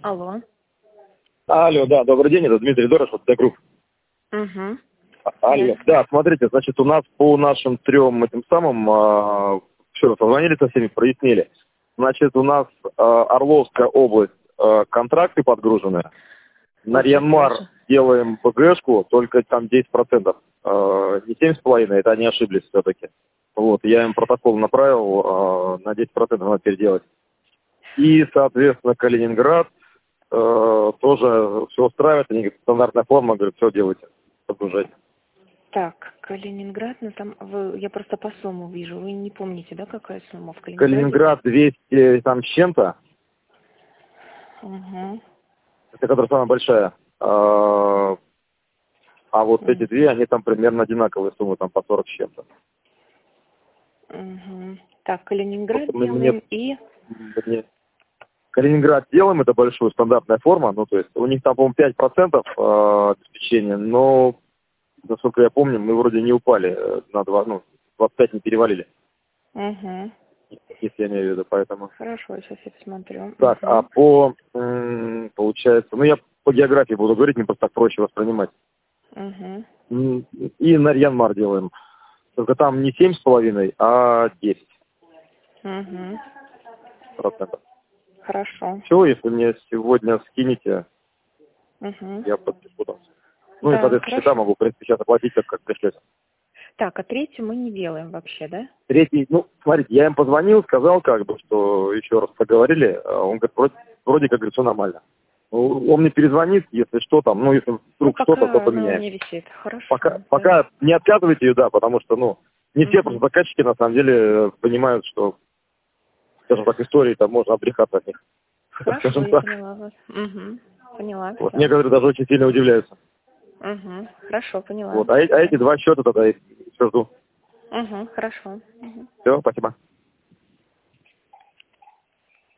Алло. Алло, да, добрый день, это Дмитрий Дорож, вот Д-групп. Угу. Алло, да, смотрите, значит, у нас по нашим трем этим самым, все, созвонили со всеми, прояснили. Значит, у нас Орловская область, контракты подгружены. На Рьянмар делаем БГшку, только там 10%. Не 7,5, это они ошиблись все-таки. Вот, я им протокол направил, на 10% надо переделать. И, соответственно, Калининград тоже все устраивает, они говорят, стандартная форма, говорят, все делайте, подгружайте. Так, Калининград, ну там, я просто по сумму вижу, вы не помните, да, какая сумма в Калининграде? Калининград 200 там с чем-то, Угу. это которая самая большая. А вот эти две, они там примерно одинаковые суммы, там по 40 с чем-то. Угу. Так, Калининград Просто делаем и... Калининград делаем, это большую стандартная форма, ну то есть у них там, по-моему, 5% обеспечения, но, насколько я помню, мы вроде не упали на 25 не перевалили. Угу. Если я имею в виду, поэтому. Хорошо, сейчас я посмотрю. Так, а получается, я по географии буду говорить, мне просто так проще воспринимать. Угу. И на Рьянмар делаем. Только там не 7,5, а 10%. Угу. Хорошо. Все, если мне сегодня скинете, я подпишу там. Ну да, и, соответственно, счета могу, в принципе, сейчас оплатить, так как пришлете. Так, а третью мы не делаем вообще, да? Третий, смотрите, я им позвонил, сказал, что еще раз поговорили, он говорит, вроде как говорит, все нормально. Он мне перезвонит, если что там, если вдруг что-то, то поменяем. Не висит. Хорошо. Пока не откатывайте ее, да, потому что, не все просто заказчики, на самом деле, понимают, что, скажем так, истории там можно обрехаться от них. Хорошо, я поняла вас. Поняла. Вот, некоторые даже очень сильно удивляются. Хорошо, поняла. Вот, а эти два счета тогда я все жду. Хорошо. Все, спасибо.